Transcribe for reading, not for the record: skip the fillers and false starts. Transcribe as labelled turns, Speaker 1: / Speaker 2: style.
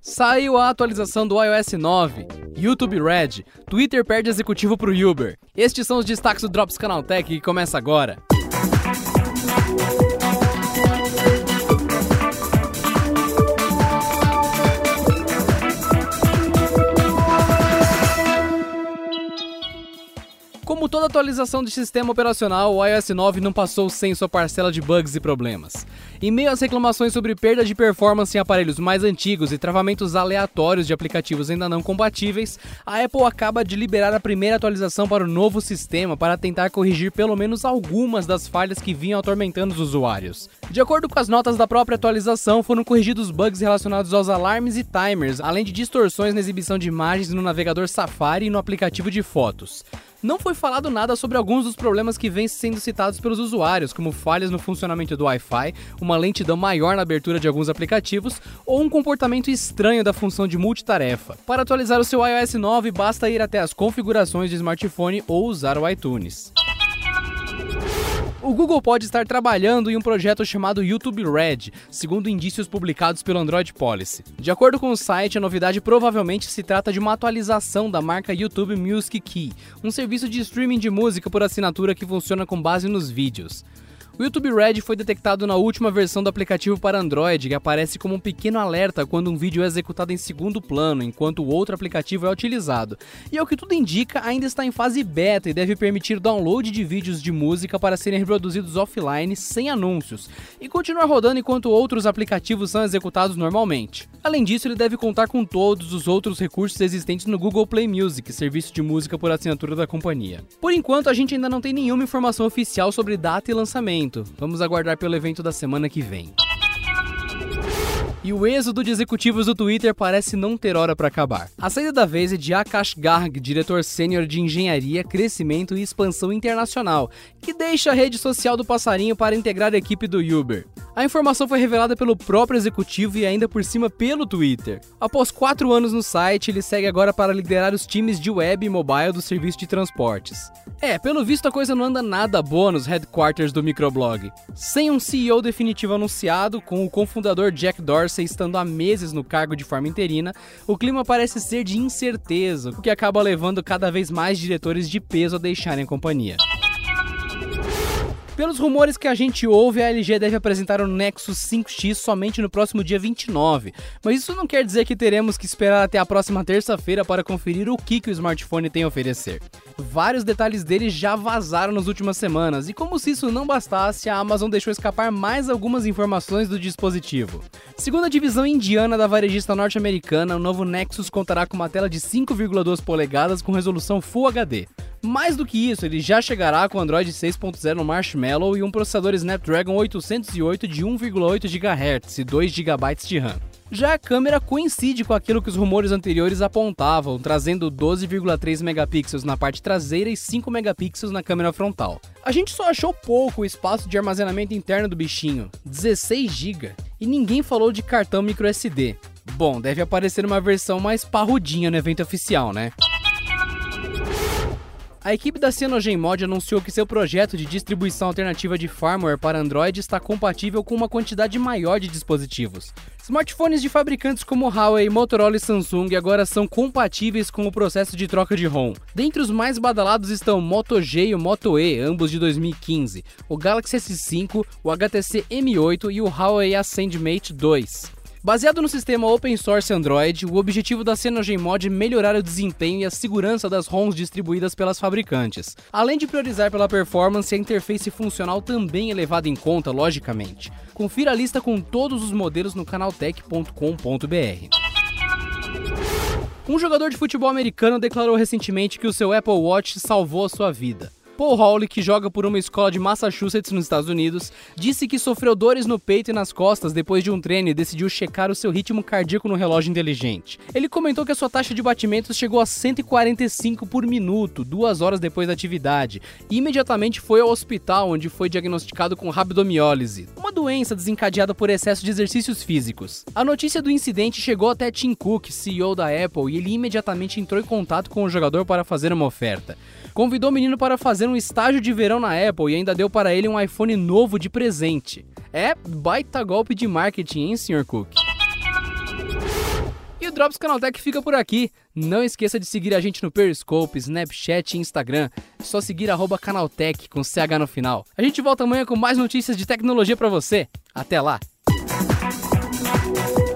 Speaker 1: Saiu a atualização do iOS 9, YouTube Red, Twitter perde executivo pro Uber. Estes são os destaques do Drops Canaltech que começa agora. Como toda atualização de sistema operacional, o iOS 9 não passou sem sua parcela de bugs e problemas. Em meio às reclamações sobre perda de performance em aparelhos mais antigos e travamentos aleatórios de aplicativos ainda não compatíveis, a Apple acaba de liberar a primeira atualização para o novo sistema para tentar corrigir pelo menos algumas das falhas que vinham atormentando os usuários. De acordo com as notas da própria atualização, foram corrigidos bugs relacionados aos alarmes e timers, além de distorções na exibição de imagens no navegador Safari e no aplicativo de fotos. Não foi falado nada sobre alguns dos problemas que vêm sendo citados pelos usuários, como falhas no funcionamento do Wi-Fi, uma lentidão maior na abertura de alguns aplicativos ou um comportamento estranho da função de multitarefa. Para atualizar o seu iOS 9, basta ir até as configurações de smartphone ou usar o iTunes. O Google pode estar trabalhando em um projeto chamado YouTube Red, segundo indícios publicados pelo Android Policy. De acordo com o site, a novidade provavelmente se trata de uma atualização da marca YouTube Music Key, um serviço de streaming de música por assinatura que funciona com base nos vídeos. O YouTube Red foi detectado na última versão do aplicativo para Android, que aparece como um pequeno alerta quando um vídeo é executado em segundo plano, enquanto o outro aplicativo é utilizado. E ao que tudo indica, ainda está em fase beta e deve permitir download de vídeos de música para serem reproduzidos offline, sem anúncios, e continuar rodando enquanto outros aplicativos são executados normalmente. Além disso, ele deve contar com todos os outros recursos existentes no Google Play Music, serviço de música por assinatura da companhia. Por enquanto, a gente ainda não tem nenhuma informação oficial sobre data e lançamento. Vamos aguardar pelo evento da semana que vem. E o êxodo de executivos do Twitter parece não ter hora para acabar. A saída da vez é de Akash Garg, diretor sênior de engenharia, crescimento e expansão internacional, que deixa a rede social do passarinho para integrar a equipe do Uber. A informação foi revelada pelo próprio executivo e ainda por cima pelo Twitter. Após 4 anos no site, ele segue agora para liderar os times de web e mobile do serviço de transportes. Pelo visto a coisa não anda nada boa nos headquarters do microblog. Sem um CEO definitivo anunciado, com o cofundador Jack Dorsey estando há meses no cargo de forma interina, o clima parece ser de incerteza, o que acaba levando cada vez mais diretores de peso a deixarem a companhia. Pelos rumores que a gente ouve, a LG deve apresentar o Nexus 5X somente no próximo dia 29, mas isso não quer dizer que teremos que esperar até a próxima terça-feira para conferir o que o smartphone tem a oferecer. Vários detalhes dele já vazaram nas últimas semanas, e como se isso não bastasse, a Amazon deixou escapar mais algumas informações do dispositivo. Segundo a divisão indiana da varejista norte-americana, o novo Nexus contará com uma tela de 5,2 polegadas com resolução Full HD. Mais do que isso, ele já chegará com Android 6.0 Marshmallow e um processador Snapdragon 808 de 1,8 GHz e 2 GB de RAM. Já a câmera coincide com aquilo que os rumores anteriores apontavam, trazendo 12,3 megapixels na parte traseira e 5 megapixels na câmera frontal. A gente só achou pouco o espaço de armazenamento interno do bichinho, 16 GB, e ninguém falou de cartão microSD. Bom, deve aparecer uma versão mais parrudinha no evento oficial, né? A equipe da CyanogenMod anunciou que seu projeto de distribuição alternativa de firmware para Android está compatível com uma quantidade maior de dispositivos. Smartphones de fabricantes como Huawei, Motorola e Samsung agora são compatíveis com o processo de troca de ROM. Dentre os mais badalados estão o Moto G e o Moto E, ambos de 2015, o Galaxy S5, o HTC M8 e o Huawei Ascend Mate 2. Baseado no sistema Open Source Android, o objetivo da CyanogenMod é melhorar o desempenho e a segurança das ROMs distribuídas pelas fabricantes. Além de priorizar pela performance, a interface funcional também é levada em conta, logicamente. Confira a lista com todos os modelos no canaltech.com.br. Um jogador de futebol americano declarou recentemente que o seu Apple Watch salvou a sua vida. Paul Hawley, que joga por uma escola de Massachusetts nos Estados Unidos, disse que sofreu dores no peito e nas costas depois de um treino e decidiu checar o seu ritmo cardíaco no relógio inteligente. Ele comentou que a sua taxa de batimentos chegou a 145 por minuto, 2 horas depois da atividade, e imediatamente foi ao hospital, onde foi diagnosticado com rabdomiólise, uma doença desencadeada por excesso de exercícios físicos. A notícia do incidente chegou até Tim Cook, CEO da Apple, e ele imediatamente entrou em contato com o jogador para fazer uma oferta. Convidou o menino para fazer um estágio de verão na Apple e ainda deu para ele um iPhone novo de presente. Baita golpe de marketing, hein, Sr. Cook? o Drops Canaltech fica por aqui. Não esqueça de seguir a gente no Periscope, Snapchat e Instagram. É só seguir @Canaltech com CH no final. A gente volta amanhã com mais notícias de tecnologia pra você. Até lá!